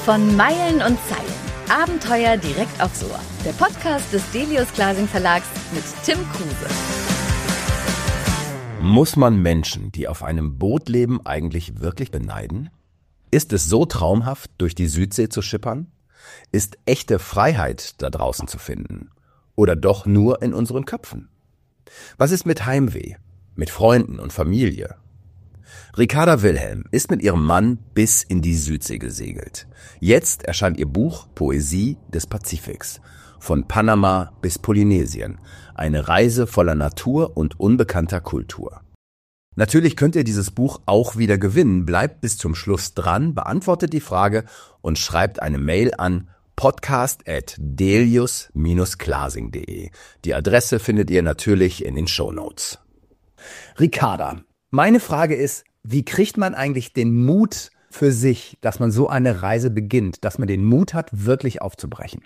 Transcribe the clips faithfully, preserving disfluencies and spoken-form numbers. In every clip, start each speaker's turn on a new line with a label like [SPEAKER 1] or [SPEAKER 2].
[SPEAKER 1] Von Meilen und Zeilen. Abenteuer direkt aufs Ohr. Der Podcast des Delius Glasing Verlags mit Tim Kruse.
[SPEAKER 2] Muss man Menschen, die auf einem Boot leben, eigentlich wirklich beneiden? Ist es so traumhaft, durch die Südsee zu schippern? Ist echte Freiheit da draußen zu finden? Oder doch nur in unseren Köpfen? Was ist mit Heimweh, mit Freunden und Familie? Ricarda Wilhelm ist mit ihrem Mann bis in die Südsee gesegelt. Jetzt erscheint ihr Buch Poesie des Pazifiks. Von Panama bis Polynesien. Eine Reise voller Natur und unbekannter Kultur. Natürlich könnt ihr dieses Buch auch wieder gewinnen. Bleibt bis zum Schluss dran, beantwortet die Frage und schreibt eine Mail an podcast at delius dash glasing punkt de. Die Adresse findet ihr natürlich in den Shownotes. Ricarda, meine Frage ist, wie kriegt man eigentlich den Mut für sich, dass man so eine Reise beginnt, dass man den Mut hat, wirklich aufzubrechen?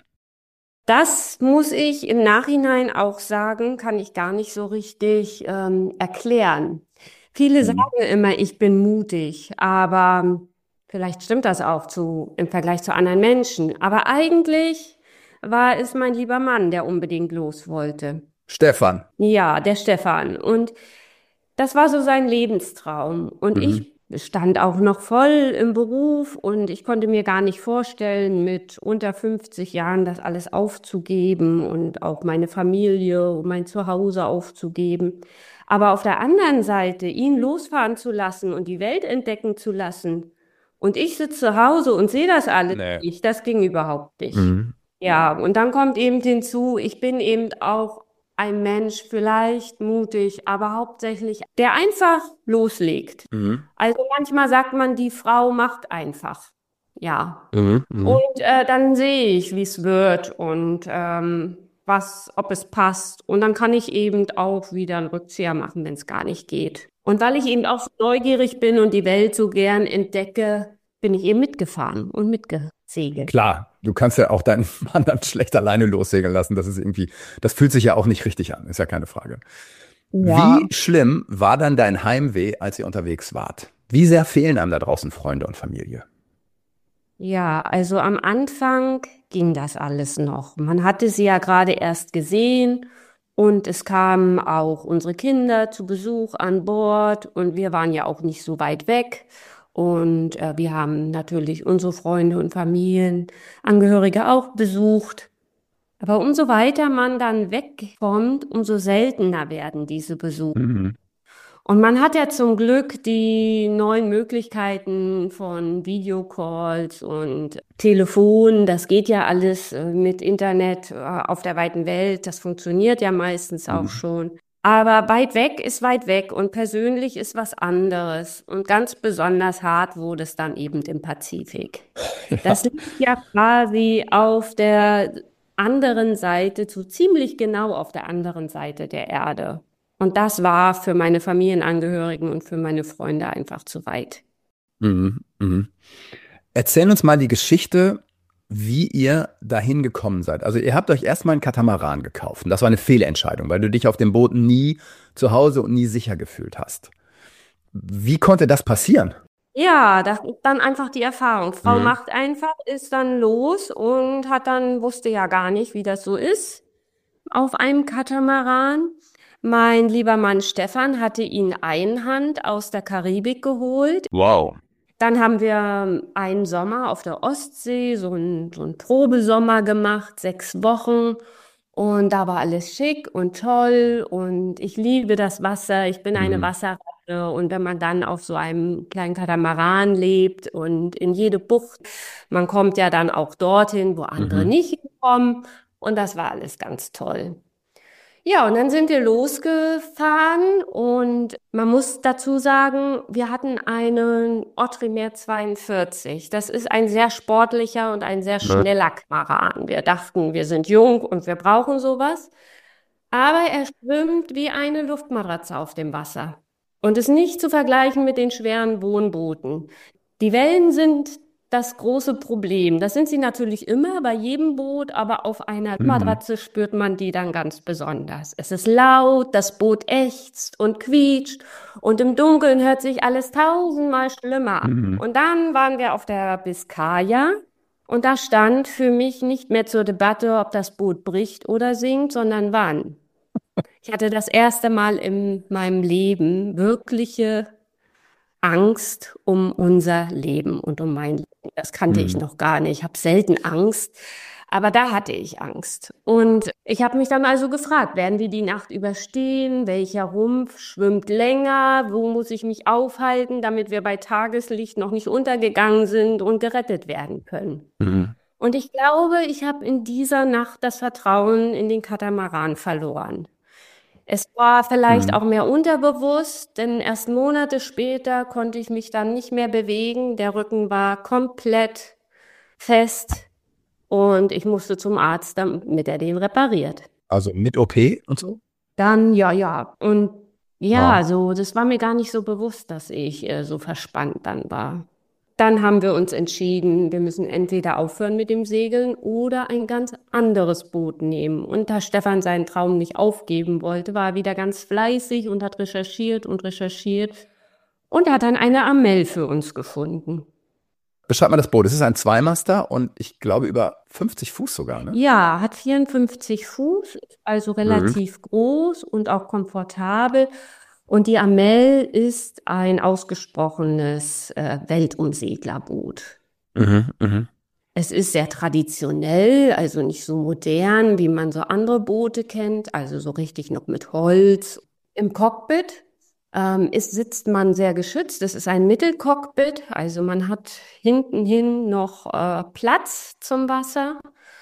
[SPEAKER 3] Das muss ich im Nachhinein auch sagen, kann ich gar nicht so richtig ähm, erklären. Viele
[SPEAKER 2] Mhm.
[SPEAKER 3] sagen immer, ich bin mutig, aber vielleicht stimmt das auch zu, im Vergleich zu anderen Menschen. Aber eigentlich war es mein lieber Mann, der unbedingt los wollte.
[SPEAKER 2] Stefan.
[SPEAKER 3] Ja, der Stefan. Und das war so sein Lebenstraum. Und
[SPEAKER 2] Mhm.
[SPEAKER 3] ich stand auch noch voll im Beruf und ich konnte mir gar nicht vorstellen, mit unter fünfzig Jahren das alles aufzugeben und auch meine Familie und mein Zuhause aufzugeben. Aber auf der anderen Seite, ihn losfahren zu lassen und die Welt entdecken zu lassen und ich sitze zu Hause und sehe das alles
[SPEAKER 2] Nee.
[SPEAKER 3] nicht, das ging überhaupt nicht.
[SPEAKER 2] Mhm.
[SPEAKER 3] Ja, und dann kommt eben hinzu, ich bin eben auch ein Mensch, vielleicht mutig, aber hauptsächlich, der einfach loslegt.
[SPEAKER 2] Mhm.
[SPEAKER 3] Also manchmal sagt man, die Frau macht einfach. Ja.
[SPEAKER 2] Mhm. Mhm.
[SPEAKER 3] Und äh, dann sehe ich, wie es wird und ähm, was, ob es passt. Und dann kann ich eben auch wieder einen Rückzieher machen, wenn es gar nicht geht. Und weil ich eben auch neugierig bin und die Welt so gern entdecke, bin ich eben mitgefahren und mitgesegelt.
[SPEAKER 2] Klar, du kannst ja auch deinen Mann dann schlecht alleine lossegeln lassen. Das ist irgendwie, das fühlt sich ja auch nicht richtig an, ist ja keine Frage.
[SPEAKER 3] Ja.
[SPEAKER 2] Wie schlimm war dann dein Heimweh, als ihr unterwegs wart? Wie sehr fehlen einem da draußen Freunde und Familie?
[SPEAKER 3] Ja, also am Anfang ging das alles noch. Man hatte sie ja gerade erst gesehen und es kamen auch unsere Kinder zu Besuch an Bord und wir waren ja auch nicht so weit weg. Und äh, wir haben natürlich unsere Freunde und Familienangehörige auch besucht. Aber umso weiter man dann wegkommt, umso seltener werden diese Besuche.
[SPEAKER 2] Mhm.
[SPEAKER 3] Und man hat ja zum Glück die neuen Möglichkeiten von Videocalls und Telefon. Das geht ja alles äh, mit Internet äh, auf der weiten Welt. Das funktioniert ja meistens auch
[SPEAKER 2] Mhm.
[SPEAKER 3] schon. Aber weit weg ist weit weg und persönlich ist was anderes. Und ganz besonders hart wurde es dann eben im Pazifik. Das liegt ja quasi auf der anderen Seite, so ziemlich genau auf der anderen Seite der Erde. Und das war für meine Familienangehörigen und für meine Freunde einfach zu weit.
[SPEAKER 2] Mhm. Mhm. Erzähl uns mal die Geschichte, wie ihr dahin gekommen seid. Also ihr habt euch erstmal einen Katamaran gekauft. Und das war eine Fehlentscheidung, weil du dich auf dem Boot nie zu Hause und nie sicher gefühlt hast. Wie konnte das passieren?
[SPEAKER 3] Ja, das ist dann einfach die Erfahrung. Frau
[SPEAKER 2] Mhm.
[SPEAKER 3] macht einfach, ist dann los und hat dann, wusste ja gar nicht, wie das so ist auf einem Katamaran. Mein lieber Mann Stefan hatte ihn einhand aus der Karibik geholt.
[SPEAKER 2] Wow.
[SPEAKER 3] Dann haben wir einen Sommer auf der Ostsee, so einen, so einen Probesommer gemacht, sechs Wochen. Und da war alles schick und toll und ich liebe das Wasser. Ich bin eine
[SPEAKER 2] Mhm.
[SPEAKER 3] Wasserratte. Und wenn man dann auf so einem kleinen Katamaran lebt und in jede Bucht, man kommt ja dann auch dorthin, wo andere
[SPEAKER 2] Mhm.
[SPEAKER 3] nicht hinkommen. Und das war alles ganz toll. Ja, und dann sind wir losgefahren und man muss dazu sagen, wir hatten einen Ottrimer zweiundvierzig. Das ist ein sehr sportlicher und ein sehr schneller Katamaran. Wir dachten, wir sind jung und wir brauchen sowas. Aber er schwimmt wie eine Luftmatratze auf dem Wasser und ist nicht zu vergleichen mit den schweren Wohnbooten. Die Wellen sind das große Problem. Das sind sie natürlich immer bei jedem Boot, aber auf einer
[SPEAKER 2] Mhm.
[SPEAKER 3] Matratze spürt man die dann ganz besonders. Es ist laut, das Boot ächzt und quietscht und im Dunkeln hört sich alles tausendmal schlimmer an.
[SPEAKER 2] Mhm.
[SPEAKER 3] Und dann waren wir auf der Biskaya Und da stand für mich nicht mehr zur Debatte, ob das Boot bricht oder sinkt, sondern wann. Ich hatte das erste Mal in meinem Leben wirkliche Angst um unser Leben und um mein Leben. Das kannte ich
[SPEAKER 2] Mhm.
[SPEAKER 3] noch gar nicht. Ich habe selten Angst, aber da hatte ich Angst. Und ich habe mich dann also gefragt, werden wir die Nacht überstehen? Welcher Rumpf schwimmt länger? Wo muss ich mich aufhalten, damit wir bei Tageslicht noch nicht untergegangen sind und gerettet werden können?
[SPEAKER 2] Mhm.
[SPEAKER 3] Und ich glaube, ich habe in dieser Nacht das Vertrauen in den Katamaran verloren. Es war vielleicht auch
[SPEAKER 2] Mhm.
[SPEAKER 3] mehr unterbewusst, denn erst Monate später konnte ich mich dann nicht mehr bewegen. Der Rücken war komplett fest und ich musste zum Arzt, damit er den repariert.
[SPEAKER 2] Also mit O P und so?
[SPEAKER 3] Dann, ja, ja. Und ja,
[SPEAKER 2] Ja.
[SPEAKER 3] so, das war mir gar nicht so bewusst, dass ich äh, so verspannt dann war. Dann haben wir uns entschieden, wir müssen entweder aufhören mit dem Segeln oder ein ganz anderes Boot nehmen. Und da Stefan seinen Traum nicht aufgeben wollte, war er wieder ganz fleißig und hat recherchiert und recherchiert und hat dann eine Amel für uns gefunden.
[SPEAKER 2] Beschreib mal das Boot. Es ist ein Zweimaster und ich glaube über fünfzig Fuß sogar, ne?
[SPEAKER 3] Ja, hat vierundfünfzig Fuß, ist also
[SPEAKER 2] Mhm.
[SPEAKER 3] relativ groß und auch komfortabel. Und die Amel ist ein ausgesprochenes äh, Weltumseglerboot.
[SPEAKER 2] Mhm. Mhm.
[SPEAKER 3] Es ist sehr traditionell, also nicht so modern, wie man so andere Boote kennt, also so richtig noch mit Holz. Im Cockpit ähm, ist, sitzt man sehr geschützt. Es ist ein Mittelcockpit, also man hat hinten hin noch äh, Platz zum Wasser.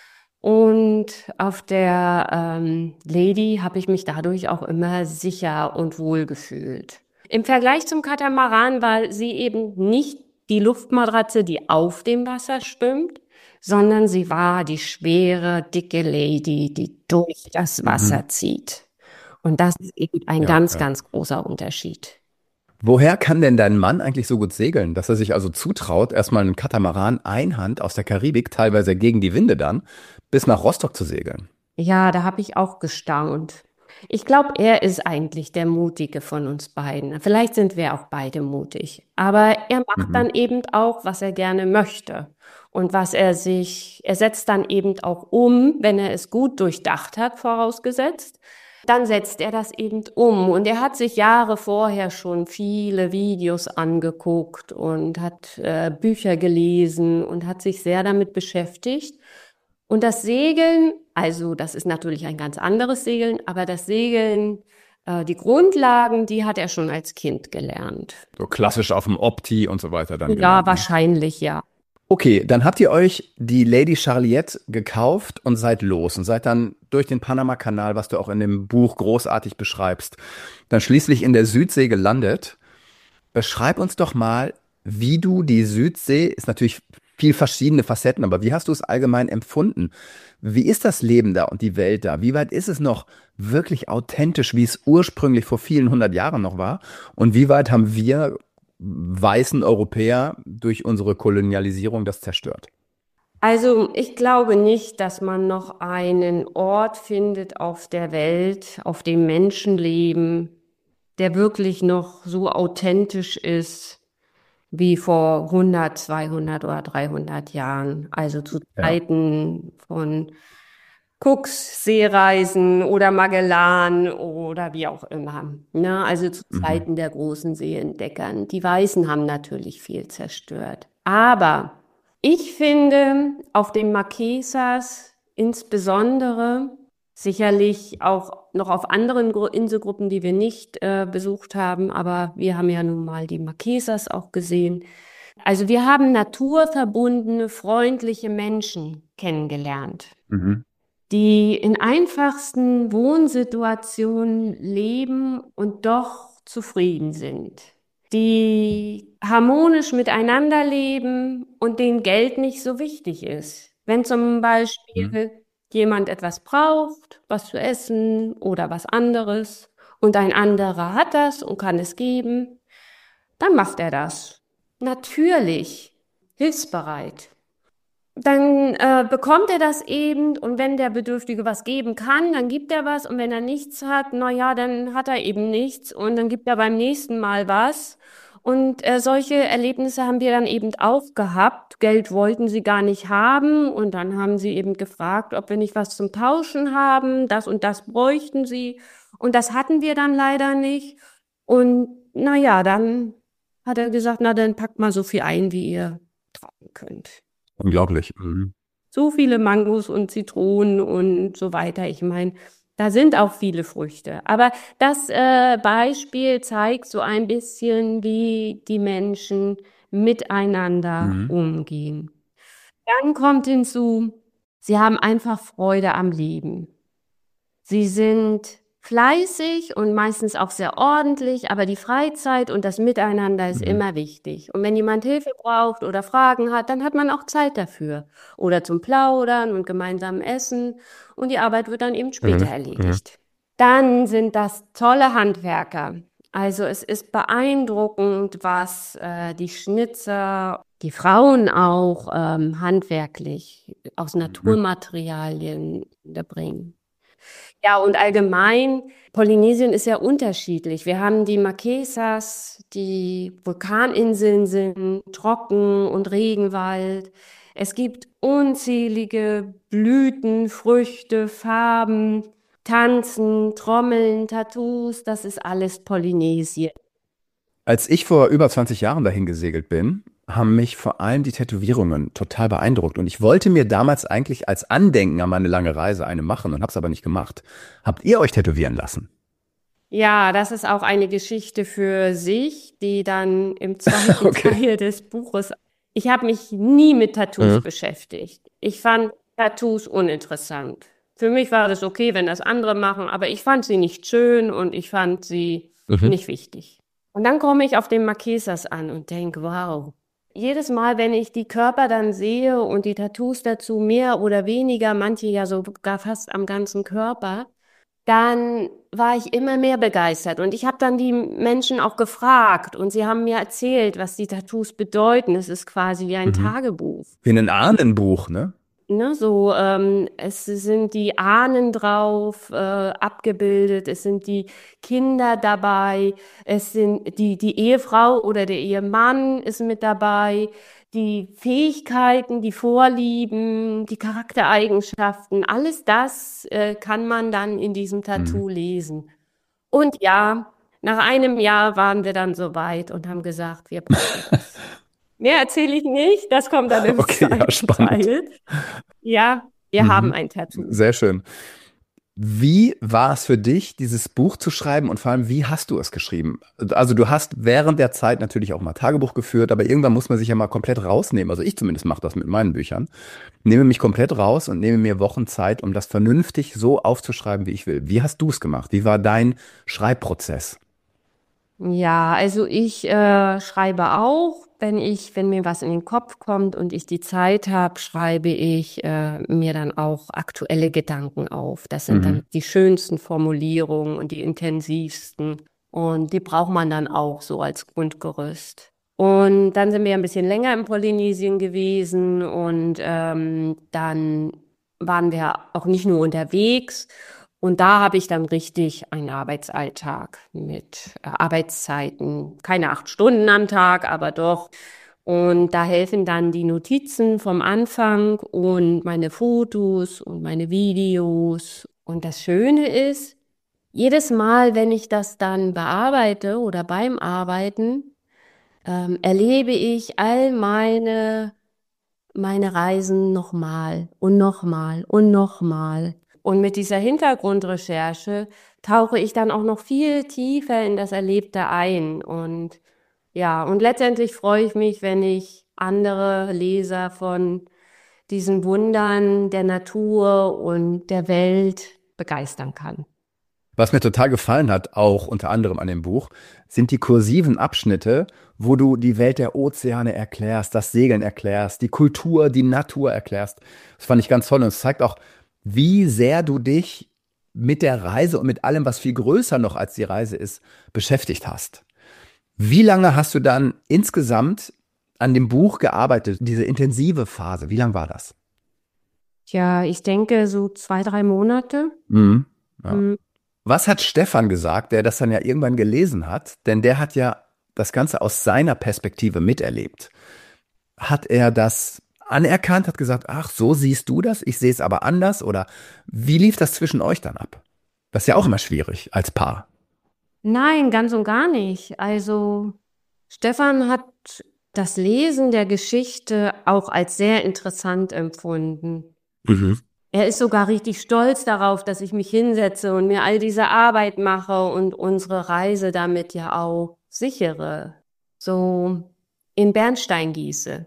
[SPEAKER 3] Und auf der ähm, Lady habe ich mich dadurch auch immer sicher und wohl gefühlt. Im Vergleich zum Katamaran war sie eben nicht die Luftmatratze, die auf dem Wasser schwimmt, sondern sie war die schwere, dicke Lady, die durch das
[SPEAKER 2] Mhm.
[SPEAKER 3] Wasser zieht. Und das ist eben ein
[SPEAKER 2] Ja,
[SPEAKER 3] ganz,
[SPEAKER 2] ja.
[SPEAKER 3] ganz großer Unterschied.
[SPEAKER 2] Woher kann denn dein Mann eigentlich so gut segeln, dass er sich also zutraut, erstmal einen Katamaran einhand aus der Karibik, teilweise gegen die Winde dann, bis nach Rostock zu segeln?
[SPEAKER 3] Ja, da habe ich auch gestaunt. Ich glaube, er ist eigentlich der Mutige von uns beiden. Vielleicht sind wir auch beide mutig. Aber er macht
[SPEAKER 2] Mhm.
[SPEAKER 3] dann eben auch, was er gerne möchte. Und was er sich, er setzt dann eben auch um, wenn er es gut durchdacht hat, vorausgesetzt. Dann setzt er das eben um. Und er hat sich Jahre vorher schon viele Videos angeguckt und hat äh, Bücher gelesen und hat sich sehr damit beschäftigt. Und das Segeln, also das ist natürlich ein ganz anderes Segeln, aber das Segeln, äh, die Grundlagen, die hat er schon als Kind gelernt.
[SPEAKER 2] So klassisch auf dem Opti und so weiter dann
[SPEAKER 3] Ja,
[SPEAKER 2] gelernt, ne?
[SPEAKER 3] wahrscheinlich, ja.
[SPEAKER 2] Okay, dann habt ihr euch die Lady Charliette gekauft und seid los und seid dann durch den Panamakanal, was du auch in dem Buch großartig beschreibst, dann schließlich in der Südsee gelandet. Beschreib uns doch mal, wie du die Südsee, ist natürlich viel verschiedene Facetten, aber wie hast du es allgemein empfunden? Wie ist das Leben da und die Welt da? Wie weit ist es noch wirklich authentisch, wie es ursprünglich vor vielen hundert Jahren noch war? Und wie weit haben wir weißen Europäer durch unsere Kolonialisierung das zerstört?
[SPEAKER 3] Also ich glaube nicht, dass man noch einen Ort findet auf der Welt, auf dem Menschen leben, der wirklich noch so authentisch ist wie vor hundert, zweihundert oder dreihundert Jahren. Also zu
[SPEAKER 2] Ja.
[SPEAKER 3] Zeiten von Cooks Seereisen oder Magellan oder wie auch immer. Ne? Also zu
[SPEAKER 2] Mhm.
[SPEAKER 3] Zeiten der großen Seeentdeckern. Die Weißen haben natürlich viel zerstört. Aber ich finde, auf den Marquesas insbesondere, sicherlich auch noch auf anderen Gru- Inselgruppen, die wir nicht äh, besucht haben, aber wir haben ja nun mal die Marquesas auch gesehen. Also wir haben naturverbundene, freundliche Menschen kennengelernt,
[SPEAKER 2] Mhm.
[SPEAKER 3] die in einfachsten Wohnsituationen leben und doch zufrieden sind, die harmonisch miteinander leben und denen Geld nicht so wichtig ist. Wenn zum Beispiel
[SPEAKER 2] Mhm.
[SPEAKER 3] jemand etwas braucht, was zu essen oder was anderes, und ein anderer hat das und kann es geben, dann macht er das. Natürlich, hilfsbereit. Dann äh, bekommt er das eben und wenn der Bedürftige was geben kann, dann gibt er was und wenn er nichts hat, na ja, dann hat er eben nichts und dann gibt er beim nächsten Mal was Und äh, solche Erlebnisse haben wir dann eben auch gehabt. Geld wollten sie gar nicht haben und dann haben sie eben gefragt, ob wir nicht was zum Tauschen haben. Das und das bräuchten sie. Und das hatten wir dann leider nicht. Und naja, dann hat er gesagt, na dann packt mal so viel ein, wie ihr tragen könnt.
[SPEAKER 2] Unglaublich. Mhm.
[SPEAKER 3] So viele Mangos und Zitronen und so weiter. Ich meine, da sind auch viele Früchte. Aber das äh, Beispiel zeigt so ein bisschen, wie die Menschen miteinander
[SPEAKER 2] Mhm.
[SPEAKER 3] umgehen. Dann kommt hinzu, sie haben einfach Freude am Leben. Sie sind fleißig und meistens auch sehr ordentlich, aber die Freizeit und das Miteinander ist
[SPEAKER 2] Mhm.
[SPEAKER 3] immer wichtig. Und wenn jemand Hilfe braucht oder Fragen hat, dann hat man auch Zeit dafür. Oder zum Plaudern und gemeinsam essen. Und die Arbeit wird dann eben später
[SPEAKER 2] Mhm.
[SPEAKER 3] erledigt. Dann sind das tolle Handwerker. Also es ist beeindruckend, was äh, die Schnitzer, die Frauen auch ähm, handwerklich aus Naturmaterialien da bringen. Ja, und allgemein, Polynesien ist ja unterschiedlich. Wir haben die Marquesas, die Vulkaninseln sind trocken und Regenwald. Es gibt unzählige Blüten, Früchte, Farben, Tanzen, Trommeln, Tattoos, das ist alles Polynesien.
[SPEAKER 2] Als ich vor über zwanzig Jahren dahin gesegelt bin, haben mich vor allem die Tätowierungen total beeindruckt. Und ich wollte mir damals eigentlich als Andenken an meine lange Reise eine machen und habe es aber nicht gemacht. Habt ihr euch tätowieren lassen?
[SPEAKER 3] Ja, das ist auch eine Geschichte für sich, die dann im zweiten
[SPEAKER 2] Okay.
[SPEAKER 3] Teil des Buches. Ich habe mich nie mit Tattoos
[SPEAKER 2] Mhm.
[SPEAKER 3] beschäftigt. Ich fand Tattoos uninteressant. Für mich war das okay, wenn das andere machen, aber ich fand sie nicht schön und ich fand sie
[SPEAKER 2] Mhm.
[SPEAKER 3] nicht wichtig. Und dann komme ich auf den Marquesas an und denke, wow. Jedes Mal, wenn ich die Körper dann sehe und die Tattoos dazu mehr oder weniger, manche ja sogar fast am ganzen Körper, dann war ich immer mehr begeistert. Und ich habe dann die Menschen auch gefragt und sie haben mir erzählt, was die Tattoos bedeuten. Es ist quasi wie ein
[SPEAKER 2] Mhm.
[SPEAKER 3] Tagebuch.
[SPEAKER 2] Wie ein Ahnenbuch, ne?
[SPEAKER 3] Ne, so, ähm, es sind die Ahnen drauf, äh, abgebildet, es sind die Kinder dabei, es sind die, die Ehefrau oder der Ehemann ist mit dabei, die Fähigkeiten, die Vorlieben, die Charaktereigenschaften, alles das, äh, kann man dann in diesem
[SPEAKER 2] Mhm.
[SPEAKER 3] Tattoo lesen. Und ja, nach einem Jahr waren wir dann so weit und haben gesagt, wir brauchen das. Mehr erzähle ich nicht, das kommt dann im
[SPEAKER 2] Okay, ja,
[SPEAKER 3] zweiten
[SPEAKER 2] spannend.
[SPEAKER 3] Teil. Ja, wir haben
[SPEAKER 2] Mhm.
[SPEAKER 3] ein Tattoo.
[SPEAKER 2] Sehr schön. Wie war es für dich, dieses Buch zu schreiben und vor allem, wie hast du es geschrieben? Also du hast während der Zeit natürlich auch mal Tagebuch geführt, aber irgendwann muss man sich ja mal komplett rausnehmen. Also ich zumindest mache das mit meinen Büchern. Nehme mich komplett raus und nehme mir Wochen Zeit, um das vernünftig so aufzuschreiben, wie ich will. Wie hast du es gemacht? Wie war dein Schreibprozess?
[SPEAKER 3] Ja, also ich äh, schreibe auch, wenn ich, wenn mir was in den Kopf kommt und ich die Zeit habe, schreibe ich äh, mir dann auch aktuelle Gedanken auf. Das sind
[SPEAKER 2] Mhm.
[SPEAKER 3] dann die schönsten Formulierungen und die intensivsten. Und die braucht man dann auch so als Grundgerüst. Und dann sind wir ein bisschen länger in Polynesien gewesen und ähm, dann waren wir auch nicht nur unterwegs. Und da habe ich dann richtig einen Arbeitsalltag mit äh, Arbeitszeiten, keine acht Stunden am Tag, aber doch. Und da helfen dann die Notizen vom Anfang und meine Fotos und meine Videos. Und das Schöne ist, jedes Mal, wenn ich das dann bearbeite oder beim Arbeiten, ähm, erlebe ich all meine, meine Reisen nochmal und nochmal und nochmal. Und mit dieser Hintergrundrecherche tauche ich dann auch noch viel tiefer in das Erlebte ein. Und ja, und letztendlich freue ich mich, wenn ich andere Leser von diesen Wundern der Natur und der Welt begeistern kann.
[SPEAKER 2] Was mir total gefallen hat, auch unter anderem an dem Buch, sind die kursiven Abschnitte, wo du die Welt der Ozeane erklärst, das Segeln erklärst, die Kultur, die Natur erklärst. Das fand ich ganz toll und es zeigt auch, wie sehr du dich mit der Reise und mit allem, was viel größer noch als die Reise ist, beschäftigt hast. Wie lange hast du dann insgesamt an dem Buch gearbeitet, diese intensive Phase? Wie lang war das?
[SPEAKER 3] Ja, ich denke so zwei, drei Monate.
[SPEAKER 2] Mhm. Ja.
[SPEAKER 3] Hm.
[SPEAKER 2] Was hat Stefan gesagt, der das dann ja irgendwann gelesen hat? Denn der hat ja das Ganze aus seiner Perspektive miterlebt. Hat er das anerkannt, hat gesagt, ach, so siehst du das, ich sehe es aber anders? Oder wie lief das zwischen euch dann ab? Das ist ja auch immer schwierig als Paar.
[SPEAKER 3] Nein, ganz und gar nicht. Also Stefan hat das Lesen der Geschichte auch als sehr interessant empfunden.
[SPEAKER 2] Mhm.
[SPEAKER 3] Er ist sogar richtig stolz darauf, dass ich mich hinsetze und mir all diese Arbeit mache und unsere Reise damit ja auch sichere, so in Bernstein gieße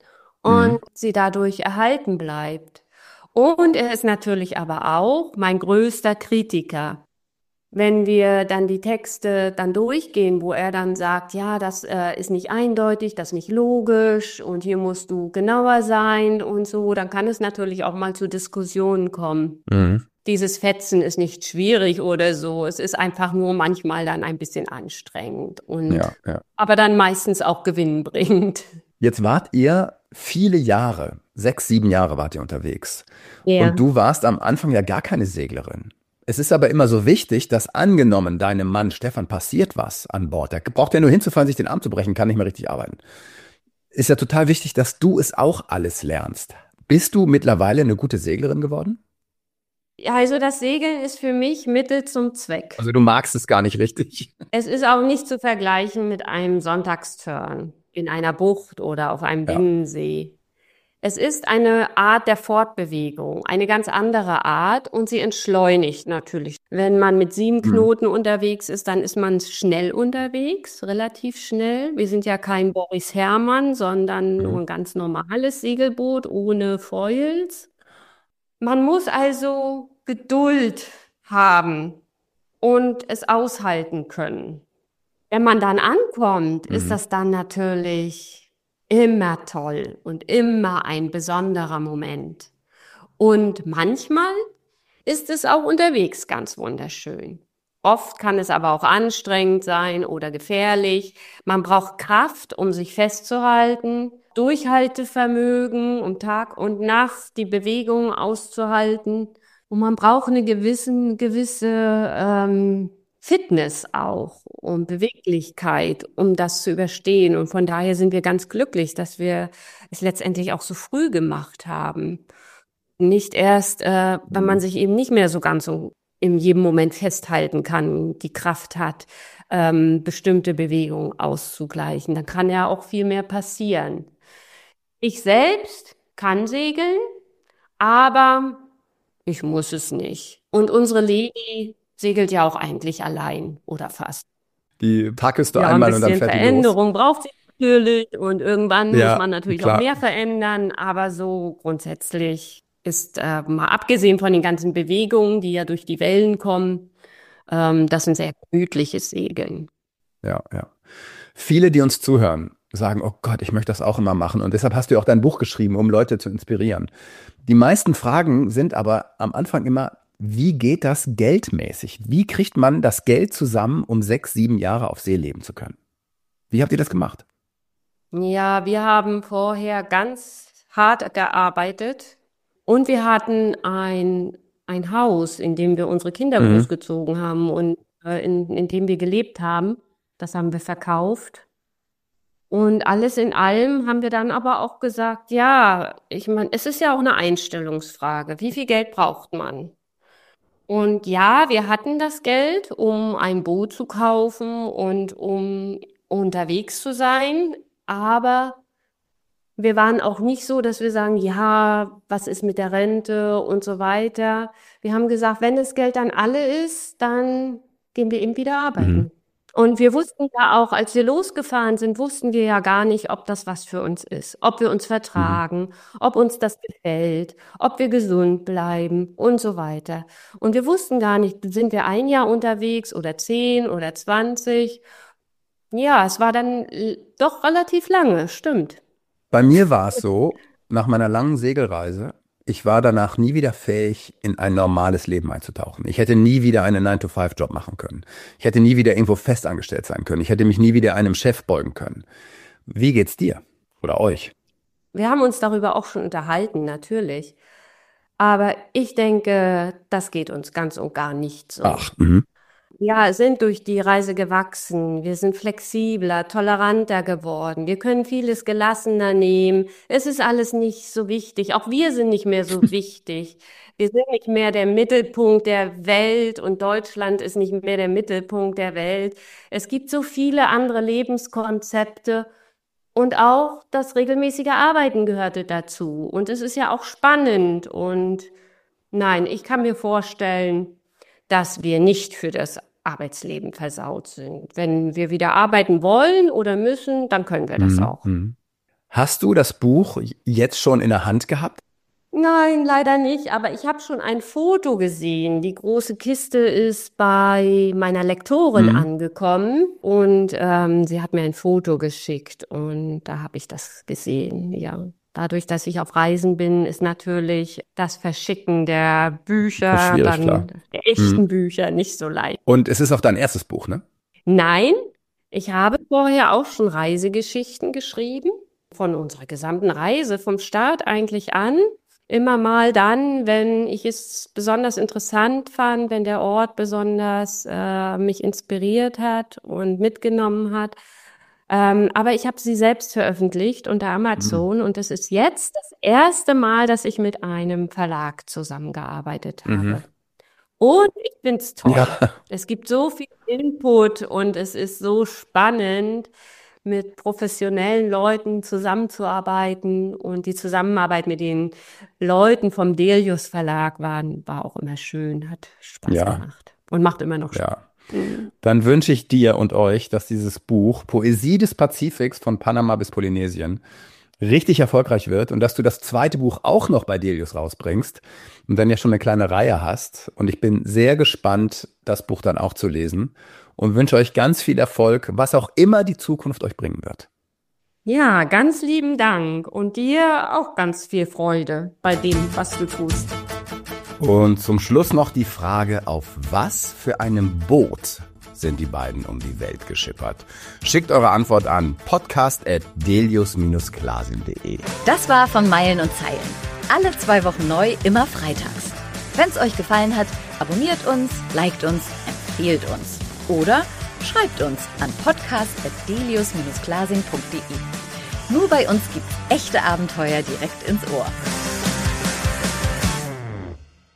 [SPEAKER 3] und
[SPEAKER 2] Mhm.
[SPEAKER 3] sie dadurch erhalten bleibt. Und er ist natürlich aber auch mein größter Kritiker. Wenn wir dann die Texte dann durchgehen, wo er dann sagt, ja, das äh, ist nicht eindeutig, das ist nicht logisch und hier musst du genauer sein und so, dann kann es natürlich auch mal zu Diskussionen kommen.
[SPEAKER 2] Mhm.
[SPEAKER 3] Dieses Fetzen ist nicht schwierig oder so, es ist einfach nur manchmal dann ein bisschen anstrengend und
[SPEAKER 2] Ja, ja.
[SPEAKER 3] aber dann meistens auch gewinnbringend.
[SPEAKER 2] Jetzt wart ihr viele Jahre, sechs, sieben Jahre wart ihr unterwegs.
[SPEAKER 3] Ja.
[SPEAKER 2] Und du warst am Anfang ja gar keine Seglerin. Es ist aber immer so wichtig, dass angenommen deinem Mann Stefan passiert was an Bord, der braucht ja nur hinzufallen, sich den Arm zu brechen, kann nicht mehr richtig arbeiten. Ist ja total wichtig, dass du es auch alles lernst. Bist du mittlerweile eine gute Seglerin geworden?
[SPEAKER 3] Ja, also das Segeln ist für mich Mittel zum Zweck.
[SPEAKER 2] Also du magst es gar nicht richtig.
[SPEAKER 3] Es ist auch nicht zu vergleichen mit einem Sonntagsturn in einer Bucht oder auf einem
[SPEAKER 2] Ja.
[SPEAKER 3] Binnensee. Es ist eine Art der Fortbewegung, eine ganz andere Art und sie entschleunigt natürlich. Wenn man mit sieben
[SPEAKER 2] Mhm.
[SPEAKER 3] Knoten unterwegs ist, dann ist man schnell unterwegs, relativ schnell. Wir sind ja kein Boris Herrmann, sondern nur
[SPEAKER 2] Mhm.
[SPEAKER 3] ein ganz normales Segelboot ohne Foils. Man muss also Geduld haben und es aushalten können. Wenn man dann ankommt, ist
[SPEAKER 2] Mhm.
[SPEAKER 3] das dann natürlich immer toll und immer ein besonderer Moment. Und manchmal ist es auch unterwegs ganz wunderschön. Oft kann es aber auch anstrengend sein oder gefährlich. Man braucht Kraft, um sich festzuhalten, Durchhaltevermögen, um Tag und Nacht die Bewegung auszuhalten. Und man braucht eine gewissen, gewisse ähm, Fitness auch und Beweglichkeit, um das zu überstehen. Und von daher sind wir ganz glücklich, dass wir es letztendlich auch so früh gemacht haben. Nicht erst, äh, wenn man
[SPEAKER 2] Mhm.
[SPEAKER 3] sich eben nicht mehr so ganz so in jedem Moment festhalten kann, die Kraft hat, ähm, bestimmte Bewegungen auszugleichen. Dann kann ja auch viel mehr passieren. Ich selbst kann segeln, aber ich muss es nicht. Und unsere Lady segelt ja auch eigentlich allein oder fast.
[SPEAKER 2] Die packest du
[SPEAKER 3] Ja, ein
[SPEAKER 2] einmal und dann
[SPEAKER 3] bisschen
[SPEAKER 2] fährt die los.
[SPEAKER 3] Veränderung braucht sie natürlich und irgendwann muss
[SPEAKER 2] Ja,
[SPEAKER 3] man natürlich auch
[SPEAKER 2] klar.
[SPEAKER 3] mehr verändern, aber so grundsätzlich ist, äh, mal abgesehen von den ganzen Bewegungen, die ja durch die Wellen kommen, ähm, das ein sehr gemütliches Segeln.
[SPEAKER 2] Ja, ja. Viele, die uns zuhören, sagen, oh Gott, ich möchte das auch immer machen. Und deshalb hast du ja auch dein Buch geschrieben, um Leute zu inspirieren. Die meisten Fragen sind aber am Anfang immer, wie geht das geldmäßig? Wie kriegt man das Geld zusammen, um sechs, sieben Jahre auf See leben zu können? Wie habt ihr das gemacht?
[SPEAKER 3] Ja, wir haben vorher ganz hart gearbeitet und wir hatten ein, ein Haus, in dem wir unsere Kinder
[SPEAKER 2] Mhm.
[SPEAKER 3] großgezogen haben und äh, in, in dem wir gelebt haben. Das haben wir verkauft. Und alles in allem haben wir dann aber auch gesagt, ja, ich meine, es ist ja auch eine Einstellungsfrage. Wie viel Geld braucht man? Und ja, wir hatten das Geld, um ein Boot zu kaufen und um unterwegs zu sein, aber wir waren auch nicht so, dass wir sagen, ja, was ist mit der Rente und so weiter. Wir haben gesagt, wenn das Geld dann alle ist, dann gehen wir eben wieder arbeiten.
[SPEAKER 2] Mhm.
[SPEAKER 3] Und wir wussten ja auch, als wir losgefahren sind, wussten wir ja gar nicht, ob das was für uns ist, ob wir uns
[SPEAKER 2] Mhm.
[SPEAKER 3] vertragen, ob uns das gefällt, ob wir gesund bleiben und so weiter. Und wir wussten gar nicht, sind wir ein Jahr unterwegs oder zehn oder zwanzig? Ja, es war dann äh, doch relativ lange, stimmt.
[SPEAKER 2] Bei mir war es so, nach meiner langen Segelreise, ich war danach nie wieder fähig, in ein normales Leben einzutauchen. Ich hätte nie wieder einen nine to five Job machen können. Ich hätte nie wieder irgendwo festangestellt sein können. Ich hätte mich nie wieder einem Chef beugen können. Wie geht's dir oder euch?
[SPEAKER 3] Wir haben uns darüber auch schon unterhalten, natürlich. Aber ich denke, das geht uns ganz und gar nicht so.
[SPEAKER 2] Ach, mhm.
[SPEAKER 3] ja, sind durch die Reise gewachsen. Wir sind flexibler, toleranter geworden. Wir können vieles gelassener nehmen. Es ist alles nicht so wichtig. Auch wir sind nicht mehr so wichtig. Wir sind nicht mehr der Mittelpunkt der Welt und Deutschland ist nicht mehr der Mittelpunkt der Welt. Es gibt so viele andere Lebenskonzepte und auch das regelmäßige Arbeiten gehörte dazu. Und es ist ja auch spannend. Und nein, ich kann mir vorstellen, dass wir nicht für das Arbeitsleben versaut sind. Wenn wir wieder arbeiten wollen oder müssen, dann können wir das
[SPEAKER 2] Mhm.
[SPEAKER 3] auch.
[SPEAKER 2] Mhm. Hast du das Buch jetzt schon in der Hand gehabt?
[SPEAKER 3] Nein, leider nicht, aber ich habe schon ein Foto gesehen. Die große Kiste ist bei meiner Lektorin
[SPEAKER 2] Mhm.
[SPEAKER 3] angekommen und ähm, sie hat mir ein Foto geschickt und da habe ich das gesehen, ja. Dadurch, dass ich auf Reisen bin, ist natürlich das Verschicken der Bücher,
[SPEAKER 2] Das ist schwierig, klar.
[SPEAKER 3] dann der echten Bücher nicht so leicht.
[SPEAKER 2] Und es ist auch dein erstes Buch, ne?
[SPEAKER 3] Nein, ich habe vorher auch schon Reisegeschichten geschrieben, von unserer gesamten Reise, vom Start eigentlich an. Immer mal dann, wenn ich es besonders interessant fand, wenn der Ort besonders äh, mich inspiriert hat und mitgenommen hat. Ähm, aber ich habe sie selbst veröffentlicht unter Amazon und es ist jetzt das erste Mal, dass ich mit einem Verlag zusammengearbeitet habe.
[SPEAKER 2] Mhm.
[SPEAKER 3] Und ich find's toll.
[SPEAKER 2] Ja.
[SPEAKER 3] Es gibt so viel Input und es ist so spannend, mit professionellen Leuten zusammenzuarbeiten. Und die Zusammenarbeit mit den Leuten vom Delius Verlag war, war auch immer schön, hat Spaß
[SPEAKER 2] Ja.
[SPEAKER 3] gemacht und macht immer noch Spaß.
[SPEAKER 2] Ja. Dann wünsche ich dir und euch, dass dieses Buch Poesie des Pazifiks von Panama bis Polynesien richtig erfolgreich wird und dass du das zweite Buch auch noch bei Delius rausbringst und dann ja schon eine kleine Reihe hast. Und ich bin sehr gespannt, das Buch dann auch zu lesen und wünsche euch ganz viel Erfolg, was auch immer die Zukunft euch bringen wird.
[SPEAKER 3] Ja, ganz lieben Dank und dir auch ganz viel Freude bei dem, was du tust.
[SPEAKER 2] Und zum Schluss noch die Frage, auf was für einem Boot sind die beiden um die Welt geschippert? Schickt eure Antwort an podcast at delius dash klasin punkt de.
[SPEAKER 1] Das war von Meilen und Zeilen. Alle zwei Wochen neu, immer freitags. Wenn es euch gefallen hat, abonniert uns, liked uns, empfehlt uns. Oder schreibt uns an podcast at delius dash klasin punkt de. Nur bei uns gibt's echte Abenteuer direkt ins Ohr.